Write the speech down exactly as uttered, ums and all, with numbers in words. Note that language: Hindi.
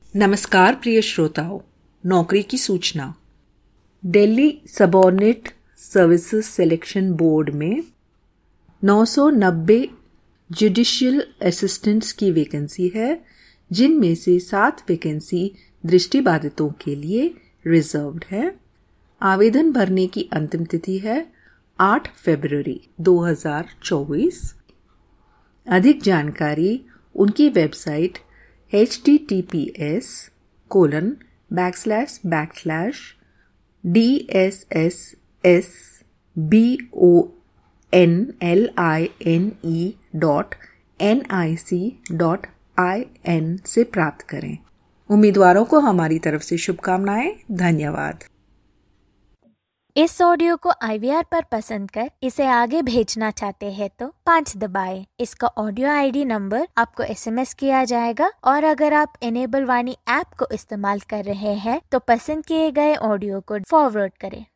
नमस्कार प्रिय श्रोताओं, नौकरी की सूचना। Delhi subordinate services selection board में नौ सौ नब्बे जुडिशियल असिस्टेंट्स की वैकेंसी है, जिनमें से सात वैकेंसी दृष्टिबाधितों के लिए रिजर्व्ड है। आवेदन भरने की अंतिम तिथि है आठ फरवरी दो हज़ार चौबीस। अधिक जानकारी उनकी website H T T P S colon back slash back slash D S S S B O N L I N E dot N I C dot I N से प्राप्त करें। उम्मीदवारों को हमारी तरफ से शुभकामनाएं। धन्यवाद। इस ऑडियो को आई वी आर पर पसंद कर इसे आगे भेजना चाहते हैं तो पाँच दबाएं। इसका ऑडियो आई डी नंबर आपको एस एम एस किया जाएगा और अगर आप इनेबल वाणी ऐप को इस्तेमाल कर रहे हैं तो पसंद किए गए ऑडियो को फॉरवर्ड करें।